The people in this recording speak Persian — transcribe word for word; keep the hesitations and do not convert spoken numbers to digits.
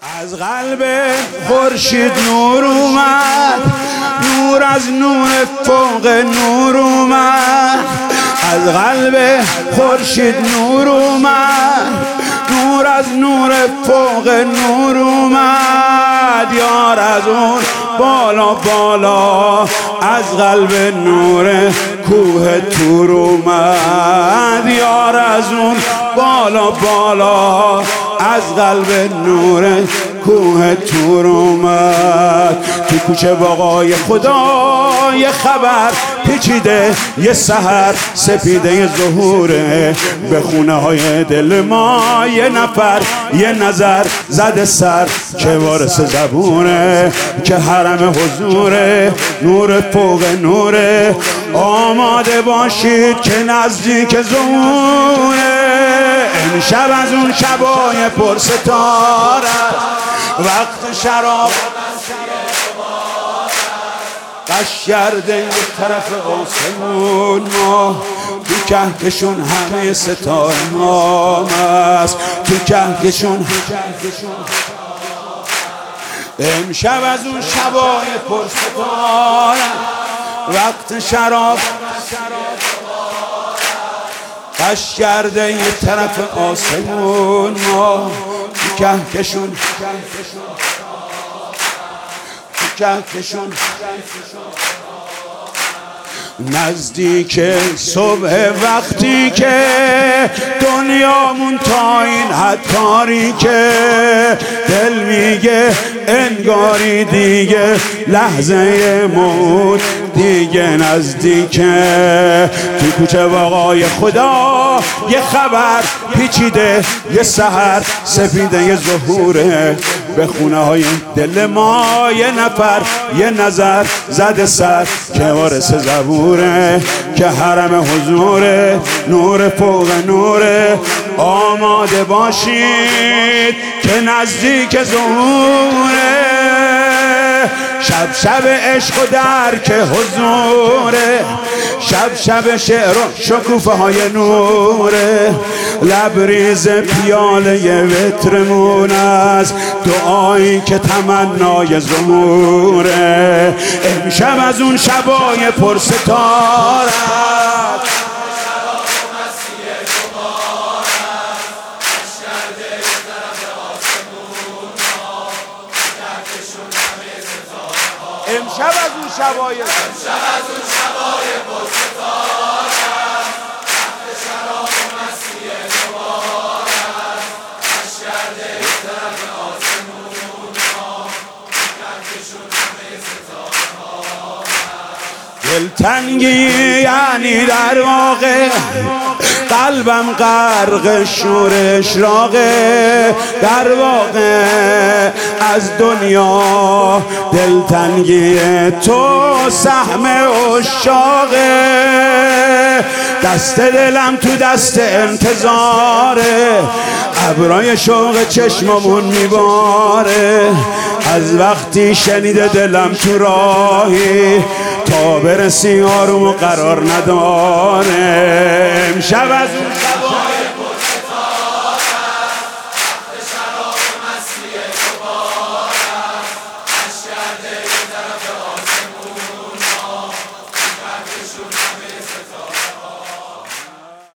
از قلب خورشید نور اومد، نور از نور فوق نور اومد. از قلب خورشید نور اومد، نور از نور فوق نور اومد. یار از اون بالا بالا از قلب نور کوه تور اومد. یار از اون بالا بالا از قلب نور کوه تور اومد. تو کوچه باغای خدا یه خبر پیچیده، یه سحر سپیده یه ظهوره. به خونه های دل ما یه نفر یه نظر زده سر که وارث زبونه، که حرم حضوره، نور فوق نوره. آماده باشید که نزدیک ظهوره. امشب از اون شبای پرستاره، وقت شراب قش کرده یه طرف آسمون ما. تو کهکشون همه ستاره ما است، تو کهکشون. امشب از اون شبای پرستاره، وقت شراب قش کرده یه طرف آسمون ما. تو کهکشون تو کهکشون نزدیک صبح، وقتی که دنیامون تا این حد تاریکه. دل میگه انگاری دیگه لحظه موت دیگه نزدیکه. تو کوچه باغای خدا یه خبر پیچیده، یه سحر سپیده یه ظهوره. به خونه های دل ما یه نفر یه نظر زده سر که وارث زبوره، که حرم حضوره، نور فوق نوره. آماده باشید که نزدیک ظهوره. شب شب عشق و درک حضوره، شب شب شعر و شکوفه های نوره. لبریز پیاله وترمون از دعایی که تمنای ظهوره. امشب از اون شبای پرستاره، امشب از اون شبای امشب از اون شبای پرستاره، وقت شراب و مستی دوباره. قش کرده یک طرف آسمون ما، کهکشون همه ستاره ها. دلتنگی یعنی در واقع قلبم غرق شور اشراقه. در واقع از دنیا دلتنگی تو سهم عشاقه. دست دلم تو دست انتظاره، ابرای شوق چشممون میباره. از وقتی شنیده دلم تو راهی، تا برسی آروم و قرار نداره. امشب از